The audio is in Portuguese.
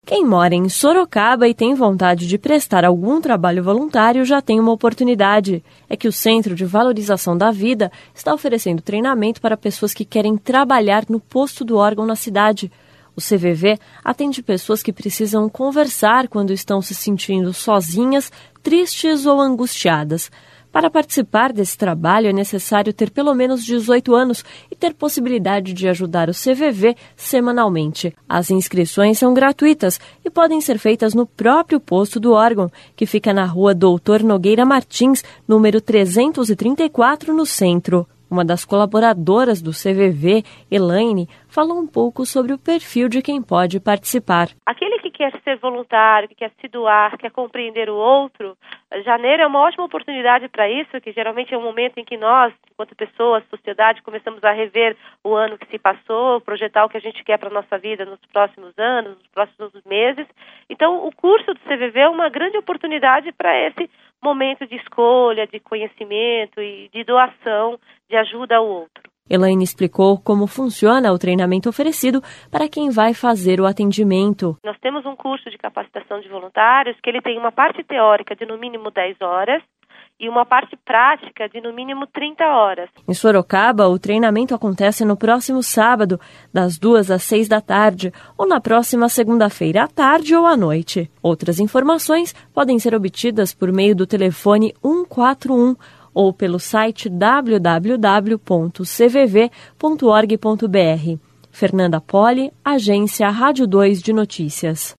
Quem mora em Sorocaba e tem vontade de prestar algum trabalho voluntário já tem uma oportunidade. É que o Centro de Valorização da Vida está oferecendo treinamento para pessoas que querem trabalhar no posto do órgão na cidade. O CVV atende pessoas que precisam conversar quando estão se sentindo sozinhas, tristes ou angustiadas. Para participar desse trabalho é necessário ter pelo menos 18 anos e ter possibilidade de ajudar o CVV semanalmente. As inscrições são gratuitas e podem ser feitas no próprio posto do órgão, que fica na rua Doutor Nogueira Martins, número 334, no centro. Uma das colaboradoras do CVV, Elaine, falou um pouco sobre o perfil de quem pode participar. Aquele que quer ser voluntário, que quer se doar, quer compreender o outro, janeiro é uma ótima oportunidade para isso, que geralmente é um momento em que nós, enquanto pessoas, sociedade, começamos a rever o ano que se passou, projetar o que a gente quer para a nossa vida nos próximos anos, nos próximos meses. Então, o curso do CVV é uma grande oportunidade para esse momento de escolha, de conhecimento e de doação, de ajuda ao outro. Elaine explicou como funciona o treinamento oferecido para quem vai fazer o atendimento. Nós temos um curso de capacitação de voluntários que ele tem uma parte teórica de no mínimo 10 horas e uma parte prática de no mínimo 30 horas. Em Sorocaba, o treinamento acontece no próximo sábado, das 2 às 6 da tarde, ou na próxima segunda-feira à tarde ou à noite. Outras informações podem ser obtidas por meio do telefone 141 ou pelo site www.cvv.org.br. Fernanda Poli, Agência Rádio 2 de Notícias.